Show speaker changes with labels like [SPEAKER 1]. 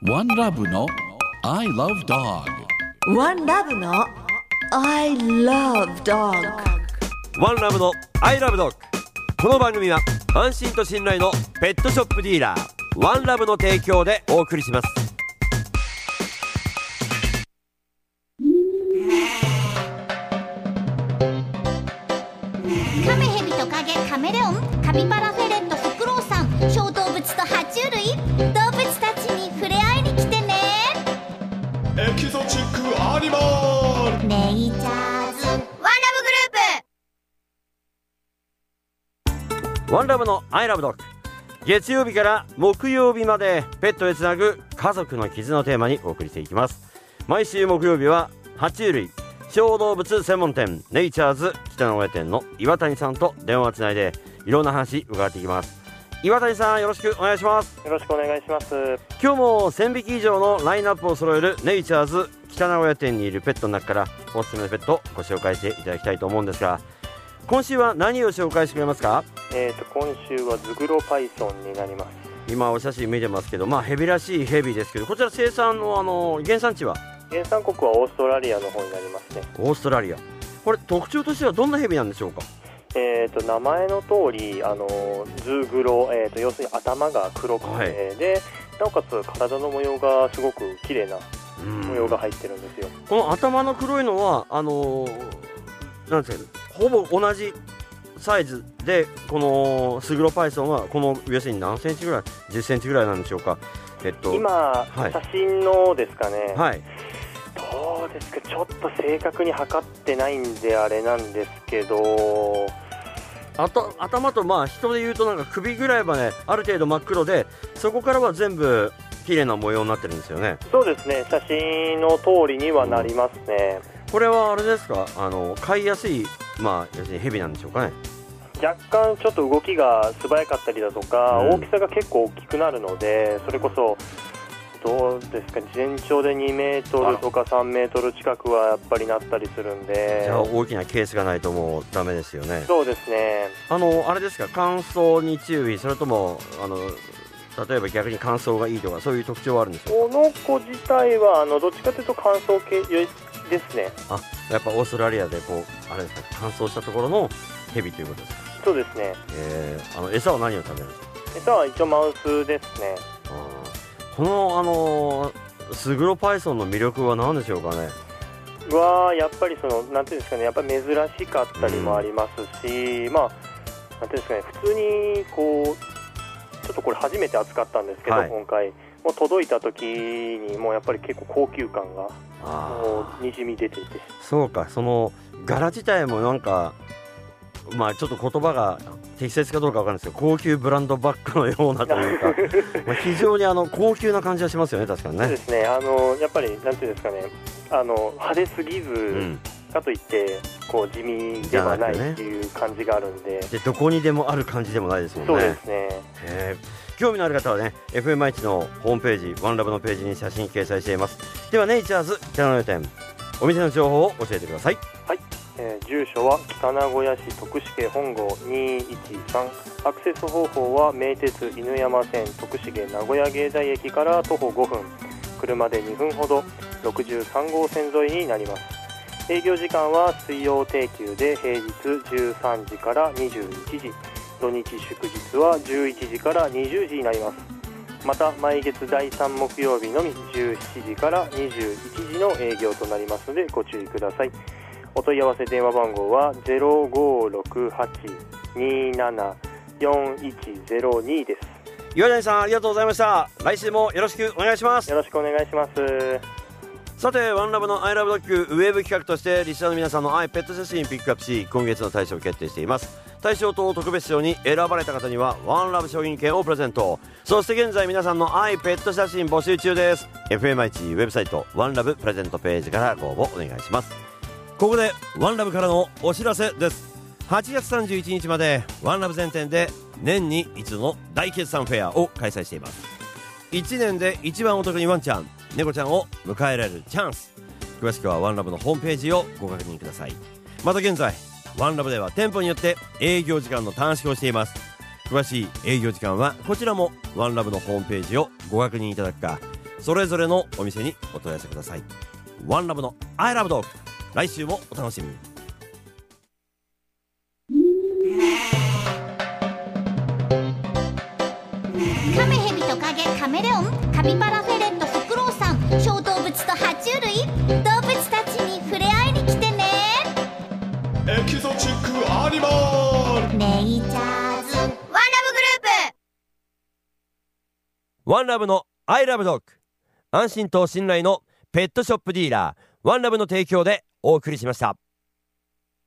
[SPEAKER 1] One Love の I Love Dog。
[SPEAKER 2] One Love の I Love Dog。
[SPEAKER 3] One Love の I Love Dog。 この番組は安心と信頼のペットショップディーラーワンラブの提供でお送りします。
[SPEAKER 4] カメヘビトカゲカメレオンカピバラフェレットフクロウさん小動物と爬虫類動物たちに触れ合いに来てね。
[SPEAKER 5] エキゾチックアニマル
[SPEAKER 4] ネイチャーズワンラブグループ。
[SPEAKER 3] ワンラブの I Love Dog。 月曜日から木曜日までペットへつなぐ家族の絆をテーマにお送りしていきます。毎週木曜日は爬虫類小動物専門店ネイチャーズ北野親店の岩谷さんと電話をつないでいろんな話伺っていきます。岩谷さん、よろしくお願いします。
[SPEAKER 6] よろしくお願いします。
[SPEAKER 3] 今日も1000匹以上のラインナップを揃えるネイチャーズ北名古屋店にいるペットの中からおすすめのペットをご紹介していただきたいと思うんですが、今週は何を紹介してくれますか？
[SPEAKER 6] 今週はズグロパイソンになります。
[SPEAKER 3] 今お写真見てますけど、ヘビらしいヘビですけど、こちら生産の原産地は？
[SPEAKER 6] 原産国はオーストラリアの方になりますね。
[SPEAKER 3] オーストラリア。これ特徴としてはどんなヘビなんでしょうか？
[SPEAKER 6] 名前の通りズグロ、要するに頭が黒くて、でなおかつ体の模様がすごく綺麗な模様が入ってるんですよ。
[SPEAKER 3] この頭の黒いのはなんですか、ほぼ同じサイズで、このスグロパイソンはこの要するに何センチぐらい、10センチぐらいなんでしょうか？
[SPEAKER 6] 今、写真のですかね、
[SPEAKER 3] はい、
[SPEAKER 6] どうですか、ちょっと正確に測ってないんであれなんですけど、
[SPEAKER 3] 頭と人でいうとなんか首ぐらいまである程度真っ黒で、そこからは全部綺麗な模様になってるんですよね。
[SPEAKER 6] そうですね、写真の通りにはなりますね。
[SPEAKER 3] これはあれですか、飼いやすい、要するにヘビなんでしょうかね？
[SPEAKER 6] 若干ちょっと動きが素早かったりだとか、大きさが結構大きくなるので、それこそどうですか、全長で2メートルとか3メートル近くはやっぱりなったりするんで。
[SPEAKER 3] じゃあ大きなケースがないともうダメですよね。
[SPEAKER 6] そうですね。
[SPEAKER 3] あれですか、乾燥に注意、それとも例えば逆に乾燥がいいとか、そういう特徴はあるんでしょうか？
[SPEAKER 6] この子自体はどっちかというと乾燥系ですね。
[SPEAKER 3] やっぱオーストラリアであれですか、乾燥したところのヘビということですか？
[SPEAKER 6] そうですね。
[SPEAKER 3] 餌は何を食べるんですか？
[SPEAKER 6] 餌は一応マウスですね。
[SPEAKER 3] このスグロパイソンの魅力は何でしょうかね？
[SPEAKER 6] やっぱりなんていうんですかね、やっぱり珍しかったりもありますし、なんていうんですかね、普通にちょっとこれ初めて扱ったんですけど、今回もう届いた時にもうやっぱり結構高級感がもうにじみ出ていて。
[SPEAKER 3] そうか、その柄自体もなんかちょっと言葉が適切かどうかわかんないですけど、高級ブランドバッグのようなというか非常に高級な感じはしますよね。確かにね。
[SPEAKER 6] そうですね。やっぱりなんていうんですかね、派手すぎず、かといって地味ではないっていう感じがあるんで、
[SPEAKER 3] どこにでもある感じでもないですもんね。
[SPEAKER 6] そうですね。
[SPEAKER 3] 興味のある方はね、 FMI1 のホームページ、ワンラブのページに写真掲載しています。ではネイチャーズ北名古屋店、お店の情報を教えてください。
[SPEAKER 6] はい、住所は北名古屋市徳重本郷213。アクセス方法は名鉄犬山線徳重名古屋芸大駅から徒歩5分、車で2分ほど、63号線沿いになります。営業時間は水曜定休で平日13時から21時、土日祝日は11時から20時になります。また毎月第3木曜日のみ17時から21時の営業となりますのでご注意ください。お問い合わせ電話番号は 0568-274102 です。
[SPEAKER 3] 岩谷さん、ありがとうございました。来週もよろしくお願いします。
[SPEAKER 6] よろしくお願いします。
[SPEAKER 3] さて、ワンラブの I Love Dog ウェブ企画としてリスナーの皆さんの愛ペット写真ピックアップし、今月の大賞を決定しています。大賞と特別賞に選ばれた方にはワンラブ商品券をプレゼント。そして現在皆さんの愛ペット写真募集中です。 FMI1 ウェブサイトワンラブプレゼントページからご応募お願いします。ここでワンラブからのお知らせです。8月31日までワンラブ全店で年に一度の大決算フェアを開催しています。1年で一番お得にワンちゃん、猫ちゃんを迎えられるチャンス。詳しくはワンラブのホームページをご確認ください。また現在ワンラブでは店舗によって営業時間の短縮をしています。詳しい営業時間はこちらもワンラブのホームページをご確認いただくか、 それぞれのお店にお問い合わせください。ワンラブの I love dog、 来週もお楽しみに。
[SPEAKER 4] カメヘビトカゲカメレオンカピバラフェレットフクロウさん小動物と爬虫類動物たちに触れ合いに来てね。
[SPEAKER 5] エキゾチックアニマル。
[SPEAKER 4] ネイチャーズワンラブグループ。
[SPEAKER 3] ワンラブの I love dog、 安心と信頼のペットショップディーラーワンラブの提供でお送りしました。